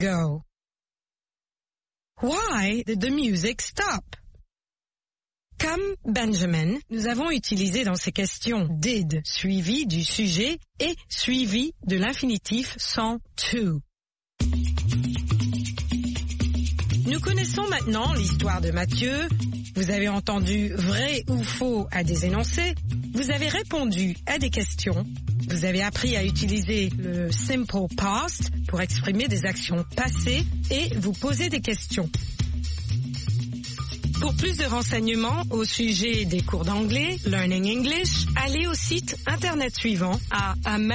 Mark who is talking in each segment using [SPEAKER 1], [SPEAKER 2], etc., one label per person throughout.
[SPEAKER 1] Go. Why did the music stop? Comme Benjamin, nous avons utilisé dans ces questions did suivi du sujet et suivi de l'infinitif sans to. Nous connaissons maintenant l'histoire de Mathieu. Vous avez entendu vrai ou faux à des énoncés. Vous avez répondu à des questions. Vous avez appris à utiliser le simple past pour exprimer des actions passées et vous poser des questions. Pour plus de renseignements au sujet des cours d'anglais, Learning English, allez au site internet suivant à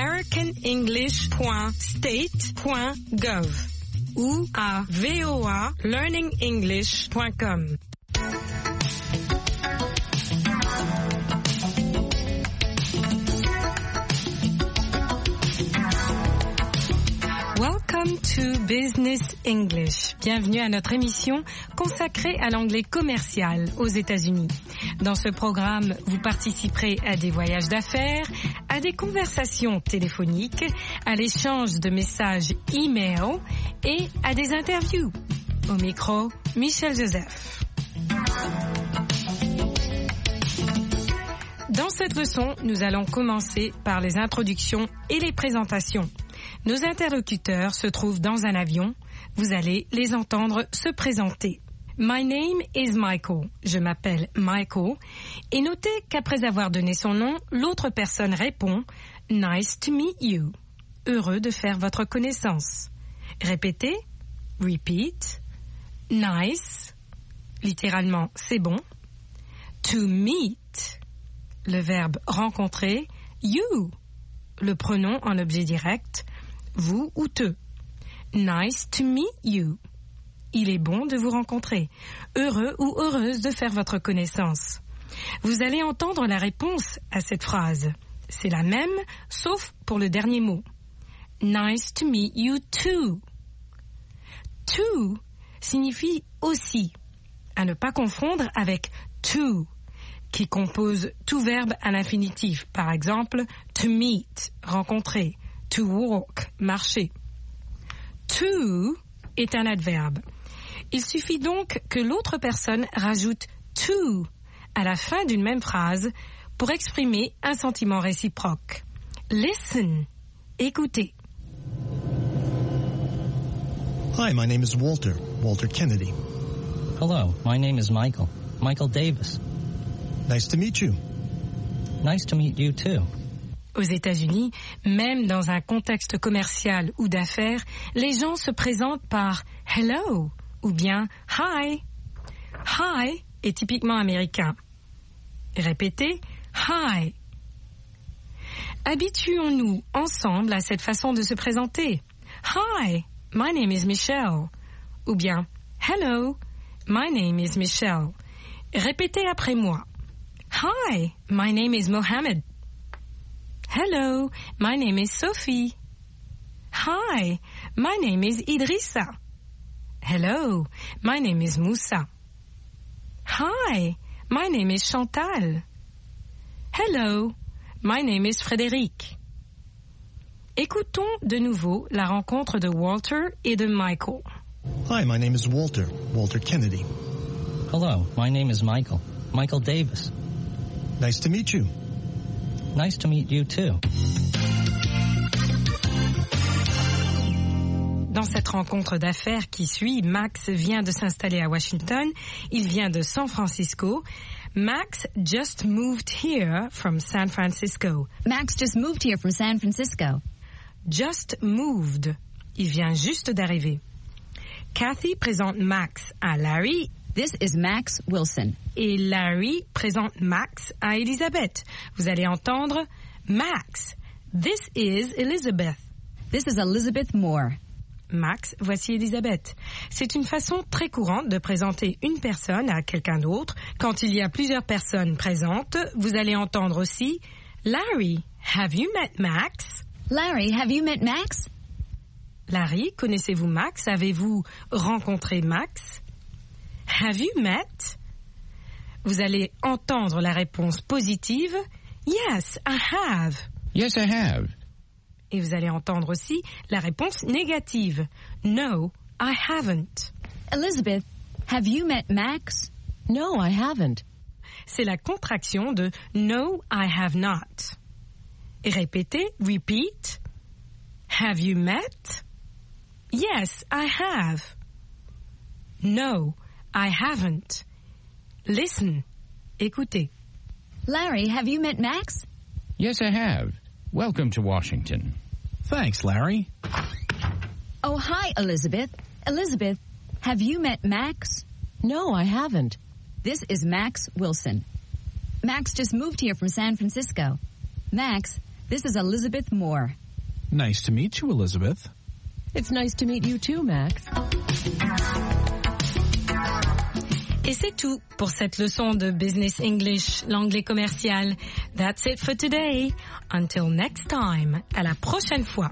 [SPEAKER 1] americanenglish.state.gov ou à voalearningenglish.com. Welcome to Business English. Bienvenue à notre émission consacrée à l'anglais commercial aux États-Unis. Dans ce programme, vous participerez à des voyages d'affaires, à des conversations téléphoniques, à l'échange de messages e-mail et à des interviews. Au micro, Michel Joseph. Dans cette leçon, nous allons commencer par les introductions et les présentations. Nos interlocuteurs se trouvent dans un avion. Vous allez les entendre se présenter. My name is Michael. Je m'appelle Michael. Et notez qu'après avoir donné son nom, l'autre personne répond « Nice to meet you ». Heureux de faire votre connaissance. Répétez. Repeat. Nice. Littéralement, c'est bon. To meet. Le verbe rencontrer. You. Le pronom en objet direct. Vous ou te. Nice to meet you. Il est bon de vous rencontrer. Heureux ou heureuse de faire votre connaissance. Vous allez entendre la réponse à cette phrase. C'est la même, sauf pour le dernier mot. Nice to meet you too. To signifie aussi. À ne pas confondre avec to, qui compose tout verbe à l'infinitif. Par exemple, to meet, rencontrer. To walk, marcher. To est un adverbe. Il suffit donc que l'autre personne rajoute to à la fin d'une même phrase pour exprimer un sentiment réciproque. Listen, écoutez.
[SPEAKER 2] Hi, my name is Walter Kennedy.
[SPEAKER 3] Hello, my name is Michael Davis.
[SPEAKER 2] Nice to meet you.
[SPEAKER 3] Nice to meet you too.
[SPEAKER 1] Aux États-Unis, même dans un contexte commercial ou d'affaires, les gens se présentent par « hello » ou bien « hi ». « Hi » est typiquement américain. Répétez « hi ». Habituons-nous ensemble à cette façon de se présenter. « Hi, my name is Michelle » ou bien « hello, my name is Michelle ». Répétez après moi. « Hi, my name is Mohammed ». Hello, my name is Sophie. Hi, my name is Idrissa. Hello, my name is Moussa. Hi, my name is Chantal. Hello, my name is Frédéric. Écoutons de nouveau la rencontre de Walter et de Michael.
[SPEAKER 2] Hi, my name is Walter Kennedy.
[SPEAKER 3] Hello, my name is Michael Davis.
[SPEAKER 2] Nice to meet you.
[SPEAKER 3] Nice to meet you too.
[SPEAKER 1] Dans cette rencontre d'affaires qui suit, Max vient de s'installer à Washington. Il vient de San Francisco. Max just moved here from San Francisco.
[SPEAKER 4] Max just moved here from San Francisco.
[SPEAKER 1] Just moved. Il vient juste d'arriver. Kathy présente Max à Larry.
[SPEAKER 4] This is Max Wilson.
[SPEAKER 1] Et Larry présente Max à Elizabeth. Vous allez entendre Max. This is Elizabeth.
[SPEAKER 4] This is Elizabeth Moore.
[SPEAKER 1] Max, voici Elizabeth. C'est une façon très courante de présenter une personne à quelqu'un d'autre. Quand il y a plusieurs personnes présentes, vous allez entendre aussi Larry, have you met Max?
[SPEAKER 4] Larry, have you met Max?
[SPEAKER 1] Larry, connaissez-vous Max? Avez-vous rencontré Max? Have you met? Vous allez entendre la réponse positive. Yes, I have.
[SPEAKER 5] Yes, I have.
[SPEAKER 1] Et vous allez entendre aussi la réponse négative. No, I haven't.
[SPEAKER 4] Elizabeth, have you met Max?
[SPEAKER 5] No, I haven't.
[SPEAKER 1] C'est la contraction de No, I have not. Et répétez, repeat. Have you met? Yes, I have. No, I haven't. Listen. Écoutez.
[SPEAKER 4] Larry, have you met Max?
[SPEAKER 6] Yes, I have. Welcome to Washington.
[SPEAKER 2] Thanks, Larry.
[SPEAKER 4] Oh, hi, Elizabeth. Elizabeth, have you met Max?
[SPEAKER 5] No, I haven't.
[SPEAKER 4] This is Max Wilson. Max just moved here from San Francisco. Max, this is Elizabeth Moore.
[SPEAKER 2] Nice to meet you, Elizabeth.
[SPEAKER 5] It's nice to meet you too, Max.
[SPEAKER 1] Et c'est tout pour cette leçon de Business English, l'anglais commercial. That's it for today. Until next time. À la prochaine fois.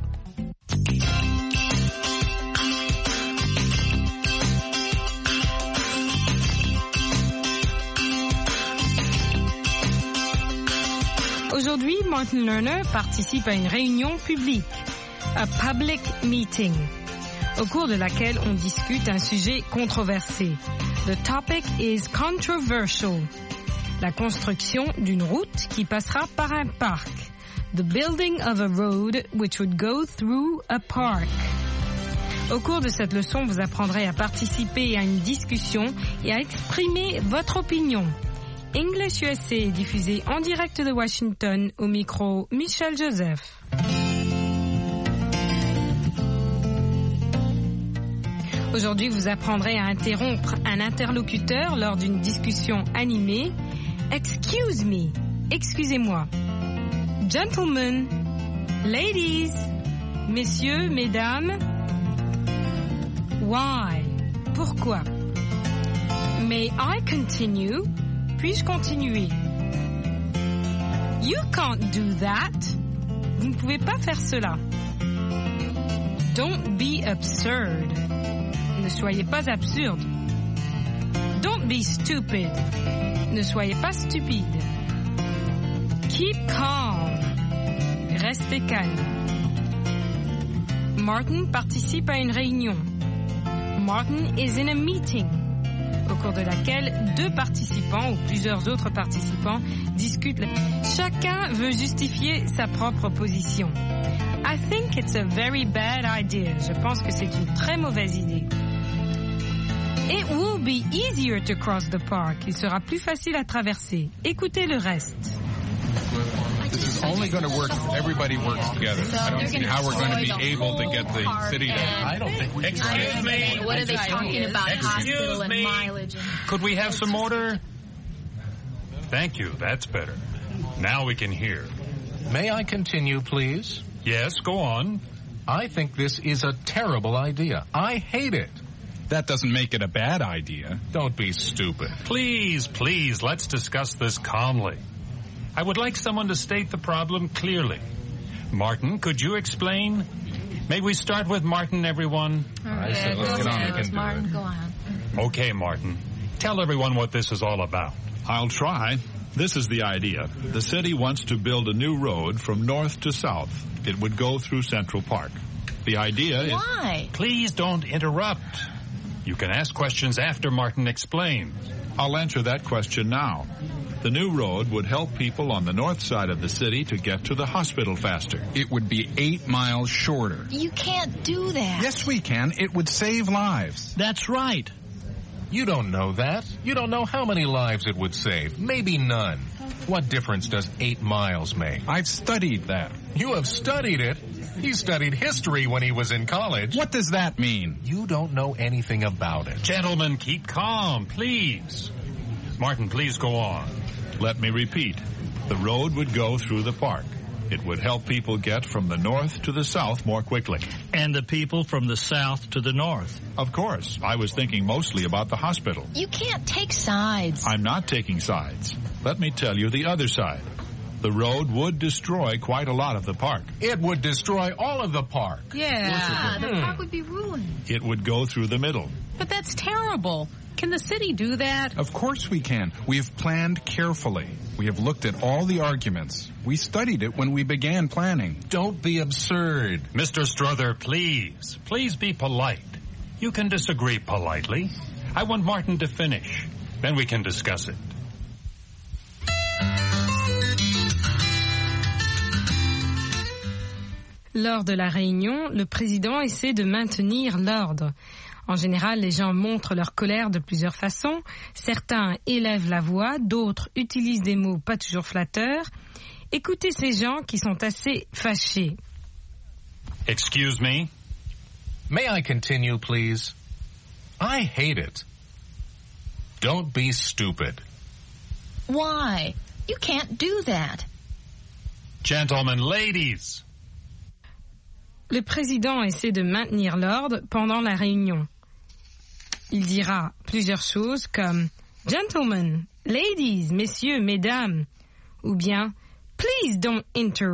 [SPEAKER 1] Aujourd'hui, Martin Lerner participe à une réunion publique, a public meeting, au cours de laquelle on discute un sujet controversé. The topic is controversial. La construction d'une route qui passera par un parc. The building of a road which would go through a park. Au cours de cette leçon, vous apprendrez à participer à une discussion et à exprimer votre opinion. English USA est diffusé en direct de Washington, au micro Michel Joseph. Aujourd'hui, vous apprendrez à interrompre un interlocuteur lors d'une discussion animée. Excuse me, excusez-moi. Gentlemen, ladies, messieurs, mesdames. Why? Pourquoi? May I continue? Puis-je continuer? You can't do that. Vous ne pouvez pas faire cela. Don't be absurd. Ne soyez pas absurde. Don't be stupid. Ne soyez pas stupide. Keep calm. Restez calme. Martin participe à une réunion. Martin is in a meeting, au cours de laquelle deux participants ou plusieurs autres participants discutent. Chacun veut justifier sa propre position. I think it's a very bad idea. Je pense que c'est une très mauvaise idée. It will be easier to cross the park. Il sera plus facile à traverser. Écoutez le reste.
[SPEAKER 7] This is only going to work if everybody works together. I don't see how we're going to be able to get the city to... I don't think...
[SPEAKER 8] Excuse me. What are they talking about? Hospital and mileage.
[SPEAKER 9] Could we have some order? Thank you. That's better. Now we can hear.
[SPEAKER 7] May I continue, please?
[SPEAKER 9] Yes, go on.
[SPEAKER 7] I think this is a terrible idea. I hate it.
[SPEAKER 9] That doesn't make it a bad idea.
[SPEAKER 7] Don't be stupid.
[SPEAKER 9] Please, please, let's discuss this calmly. I would like someone to state the problem clearly. Martin, could you explain? May we start with Martin, everyone?
[SPEAKER 7] I said let's get on. We can
[SPEAKER 8] Martin,
[SPEAKER 7] do it.
[SPEAKER 8] go on.
[SPEAKER 9] Okay, Martin. Tell everyone what this is all about.
[SPEAKER 10] I'll try. This is the idea. The city wants to build a new road from north to south. It would go through Central Park. The idea is...
[SPEAKER 8] Why?
[SPEAKER 9] Please don't interrupt. You can ask questions after Martin explains.
[SPEAKER 10] I'll answer that question now. The new road would help people on the north side of the city to get to the hospital faster.
[SPEAKER 11] It would be 8 miles shorter.
[SPEAKER 8] You can't do that.
[SPEAKER 11] Yes, we can. It would save lives.
[SPEAKER 12] That's right.
[SPEAKER 7] You don't know that. You don't know how many lives it would save. Maybe none. What difference does 8 miles make?
[SPEAKER 11] I've studied that.
[SPEAKER 7] You have studied it? He studied history when he was in college.
[SPEAKER 11] What does that mean?
[SPEAKER 7] You don't know anything about it.
[SPEAKER 9] Gentlemen, keep calm, please. Martin, please go on.
[SPEAKER 10] Let me repeat. The road would go through the park. It would help people get from the north to the south more quickly.
[SPEAKER 12] And the people from the south to the north.
[SPEAKER 10] Of course. I was thinking mostly about the hospital.
[SPEAKER 8] You can't take sides.
[SPEAKER 10] I'm not taking sides. Let me tell you the other side. The road would destroy quite a lot of the park.
[SPEAKER 7] It would destroy all of the park.
[SPEAKER 8] Yeah, the park would be ruined.
[SPEAKER 10] It would go through the middle.
[SPEAKER 5] But that's terrible. Can the city do that?
[SPEAKER 11] Of course we can. We have planned carefully. We have looked at all the arguments. We studied it when we began planning.
[SPEAKER 7] Don't be absurd.
[SPEAKER 9] Mr. Strother, please. Please be polite. You can disagree politely. I want Martin to finish. Then we can discuss it.
[SPEAKER 1] Lors de la réunion, le président essaie de maintenir l'ordre. En général, les gens montrent leur colère de plusieurs façons. Certains élèvent la voix, d'autres utilisent des mots pas toujours flatteurs. Écoutez ces gens qui sont assez fâchés.
[SPEAKER 9] Excuse me?
[SPEAKER 7] May I continue, please? I hate it. Don't be stupid.
[SPEAKER 8] Why? You can't do that.
[SPEAKER 9] Gentlemen, ladies.
[SPEAKER 1] Le président essaie de maintenir l'ordre pendant la réunion. Il dira plusieurs choses comme « Gentlemen, ladies, messieurs, mesdames » ou bien « Please don't interrupt ».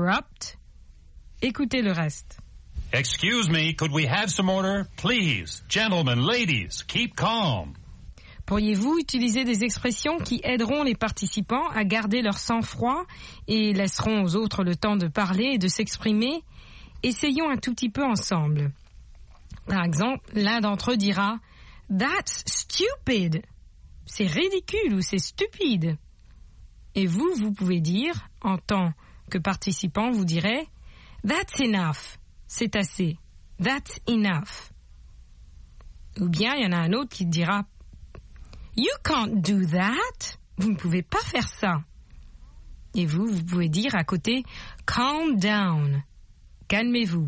[SPEAKER 1] Écoutez le reste.
[SPEAKER 9] Excuse me, could we have some order? Please, gentlemen, ladies, keep calm.
[SPEAKER 1] Pourriez-vous utiliser des expressions qui aideront les participants à garder leur sang-froid et laisseront aux autres le temps de parler et de s'exprimer? Essayons un tout petit peu ensemble. Par exemple, l'un d'entre eux dira « That's stupid ». C'est ridicule ou c'est stupide. Et vous pouvez dire, en tant que participant, vous direz « That's enough ». C'est assez. That's enough. Ou bien, il y en a un autre qui dira « You can't do that ». Vous ne pouvez pas faire ça. Et vous pouvez dire à côté « Calm down ». Calmez-vous.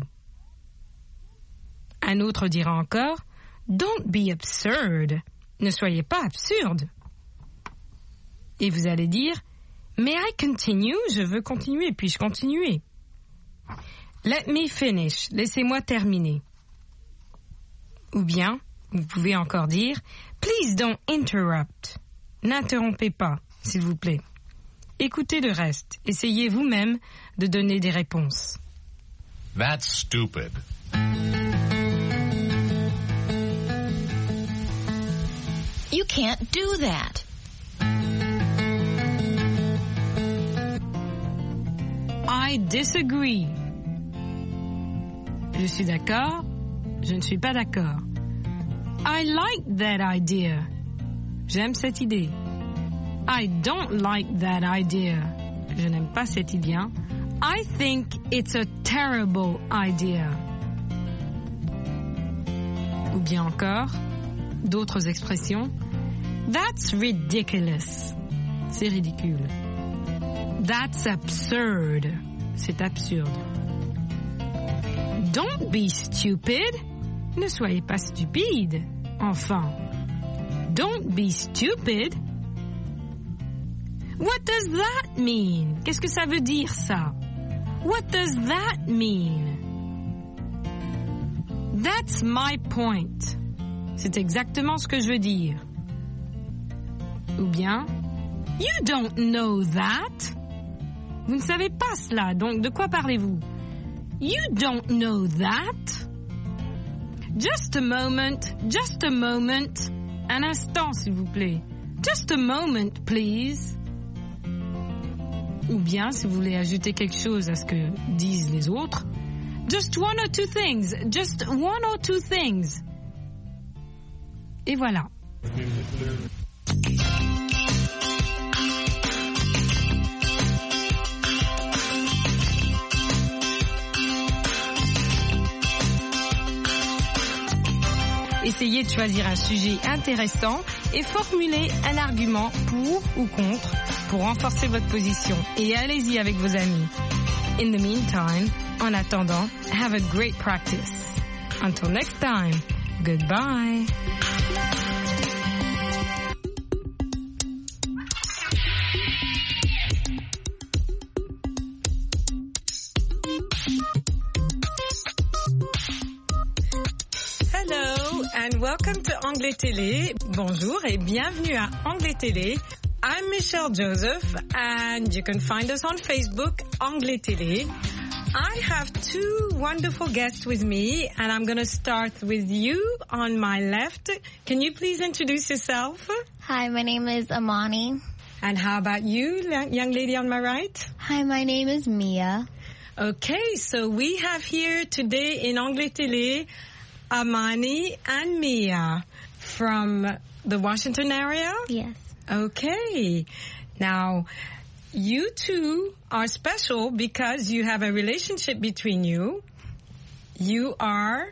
[SPEAKER 1] Un autre dira encore « Don't be absurd ». Ne soyez pas absurde. Et vous allez dire « May I continue ?» Je veux continuer, puis-je continuer? Let me finish. Laissez-moi terminer. Ou bien, vous pouvez encore dire « Please don't interrupt ». N'interrompez pas, s'il vous plaît. Écoutez le reste. Essayez vous-même de donner des réponses.
[SPEAKER 7] That's stupid.
[SPEAKER 8] You can't do that.
[SPEAKER 1] I disagree. Je suis d'accord. Je ne suis pas d'accord. I like that idea. J'aime cette idée. I don't like that idea. Je n'aime pas cette idée. I think it's a terrible idea. Ou bien encore, d'autres expressions. That's ridiculous. C'est ridicule. That's absurd. C'est absurde. Don't be stupid. Ne soyez pas stupide. Enfin. Don't be stupid. What does that mean? Qu'est-ce que ça veut dire, ça? What does that mean? That's my point. C'est exactement ce que je veux dire. Ou bien, you don't know that. Vous ne savez pas cela, donc de quoi parlez-vous? You don't know that. Just a moment, just a moment. Un instant, s'il vous plaît. Just a moment, please. Ou bien, si vous voulez ajouter quelque chose à ce que disent les autres, just one or two things, just one or two things. Et voilà. Essayez de choisir un sujet intéressant et formulez un argument pour ou contre pour renforcer votre position. Et allez-y avec vos amis. In the meantime, en attendant, have a great practice. Until next time, goodbye. Hello and welcome to Anglais Télé. Bonjour et bienvenue à Anglais Télé. I'm Michelle Joseph, and you can find us on Facebook, Anglais Télé. I have two wonderful guests with me, and I'm going to start with you on my left. Can you please introduce yourself?
[SPEAKER 13] Hi, my name is Amani.
[SPEAKER 1] And how about you, young lady on my right?
[SPEAKER 13] Hi, my name is Mia.
[SPEAKER 1] Okay, so we have here today in Anglais Télé, Amani and Mia from the Washington area?
[SPEAKER 13] Yes.
[SPEAKER 1] Okay. Now, you two are special because you have a relationship between you. You are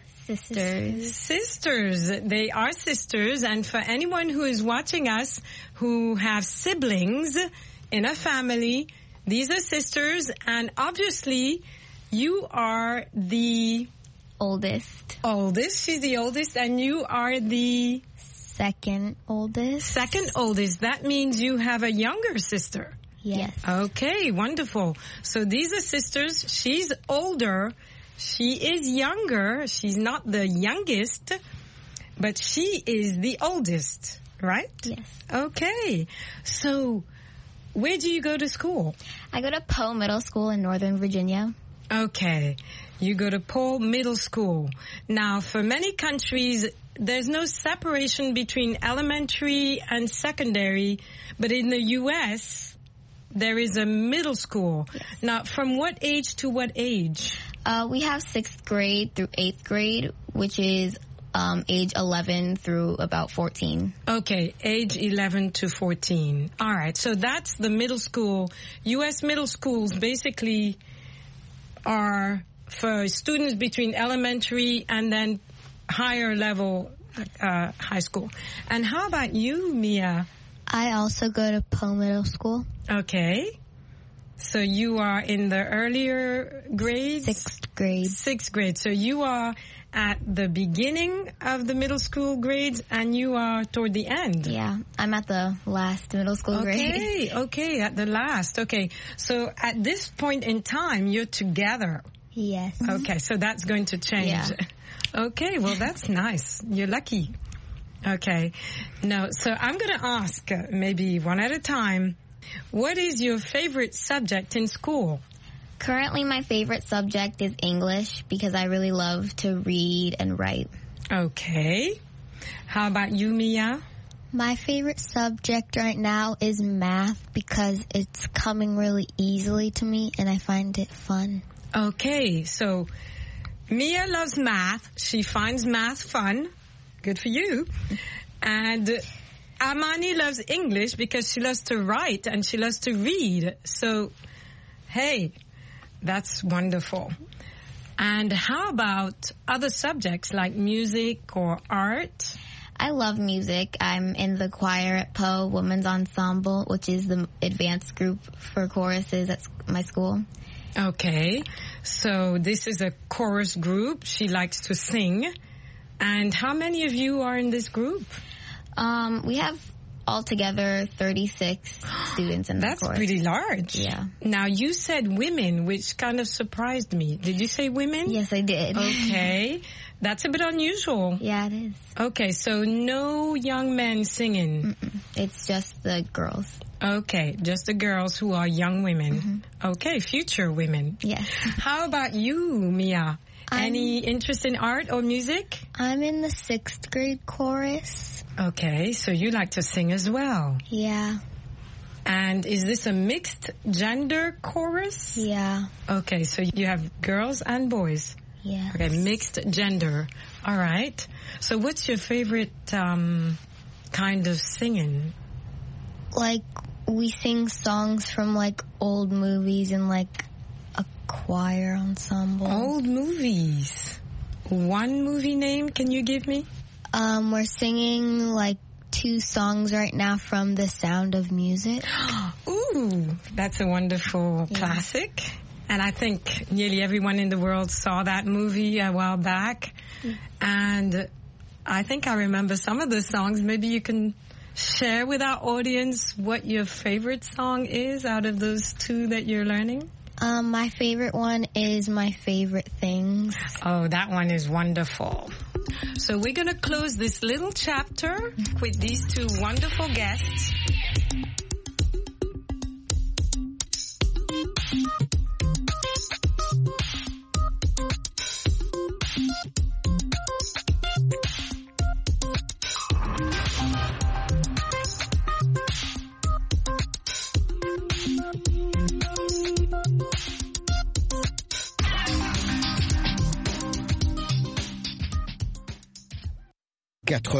[SPEAKER 1] sisters. They are sisters. And for anyone who is watching us who have siblings in a family, these are sisters. And obviously, you are the
[SPEAKER 13] oldest.
[SPEAKER 1] She's the oldest. And you are the
[SPEAKER 13] second oldest.
[SPEAKER 1] That means you have a younger sister.
[SPEAKER 13] Yes.
[SPEAKER 1] Okay, wonderful. So these are sisters. She's older. She is younger. She's not the youngest, but she is the oldest, right?
[SPEAKER 13] Yes.
[SPEAKER 1] Okay. So where do you go to school?
[SPEAKER 13] I go to Poe Middle School in Northern Virginia.
[SPEAKER 1] Okay. You go to Poe Middle School. Now, for many countries, there's no separation between elementary and secondary, but in the U.S., there is a middle school.
[SPEAKER 13] Yes.
[SPEAKER 1] Now, from what age to what age?
[SPEAKER 13] We have 6th grade through 8th grade, which is age 11 through about 14.
[SPEAKER 1] Okay, age 11 to 14. All right, so that's the middle school. U.S. middle schools basically are for students between elementary and then higher level high school. And how about you, Mia?
[SPEAKER 13] I also go to Poe Middle School.
[SPEAKER 1] Okay. So you are in the earlier grades?
[SPEAKER 13] 6th grade.
[SPEAKER 1] 6th grade. So you are at the beginning of the middle school grades and you are toward the end?
[SPEAKER 13] Yeah, I'm at the last middle school grade.
[SPEAKER 1] Okay, at the last. Okay. So at this point in time, you're together?
[SPEAKER 13] Yes.
[SPEAKER 1] Okay, so that's going to change.
[SPEAKER 13] Yeah.
[SPEAKER 1] Okay, well, that's nice. You're lucky. Okay. Now, so I'm going to ask, maybe one at a time, what is your favorite subject in school?
[SPEAKER 13] Currently, my favorite subject is English because I really love to read and write.
[SPEAKER 1] Okay. How about you, Mia?
[SPEAKER 13] My favorite subject right now is math because it's coming really easily to me and I find it fun.
[SPEAKER 1] Okay, so Mia loves math. She finds math fun. Good for you. And Amani loves English because she loves to write and she loves to read. So, hey, that's wonderful. And how about other subjects like music or art?
[SPEAKER 13] I love music. I'm in the choir at Poe Women's Ensemble, which is the advanced group for choruses at my school.
[SPEAKER 1] Okay, so this is a chorus group. She likes to sing. And how many of you are in this group?
[SPEAKER 13] We have altogether 36 students in the
[SPEAKER 1] That's
[SPEAKER 13] course.
[SPEAKER 1] Pretty large.
[SPEAKER 13] Yeah.
[SPEAKER 1] Now, you said women, which kind of surprised me. Did you say women?
[SPEAKER 13] Yes, I did.
[SPEAKER 1] Okay. That's a bit unusual.
[SPEAKER 13] Yeah, it is.
[SPEAKER 1] Okay, so no young men singing.
[SPEAKER 13] It's just the girls.
[SPEAKER 1] Okay, just the girls who are young women. Okay, future women.
[SPEAKER 13] Yes.
[SPEAKER 1] How about you, Mia? Any interest in art or music?
[SPEAKER 13] I'm in the 6th grade chorus.
[SPEAKER 1] Okay, so you like to sing as well.
[SPEAKER 13] Yeah.
[SPEAKER 1] And is this a mixed gender chorus?
[SPEAKER 13] Yeah.
[SPEAKER 1] Okay, so you have girls and boys.
[SPEAKER 13] Yeah.
[SPEAKER 1] Okay, mixed gender. All right. So what's your favorite kind of singing?
[SPEAKER 13] Like, we sing songs from, like, old movies and, like, a choir ensemble.
[SPEAKER 1] Old movies. One movie name can you give me?
[SPEAKER 13] We're singing, like, 2 songs right now from The Sound of Music.
[SPEAKER 1] Ooh, that's a wonderful classic. And I think nearly everyone in the world saw that movie a while back. And I think I remember some of the songs. Maybe you can share with our audience what your favorite song is out of those 2 that you're learning.
[SPEAKER 13] My favorite one is My Favorite Things.
[SPEAKER 1] Oh, that one is wonderful. So we're going to close this little chapter with these 2 wonderful guests.
[SPEAKER 14] 4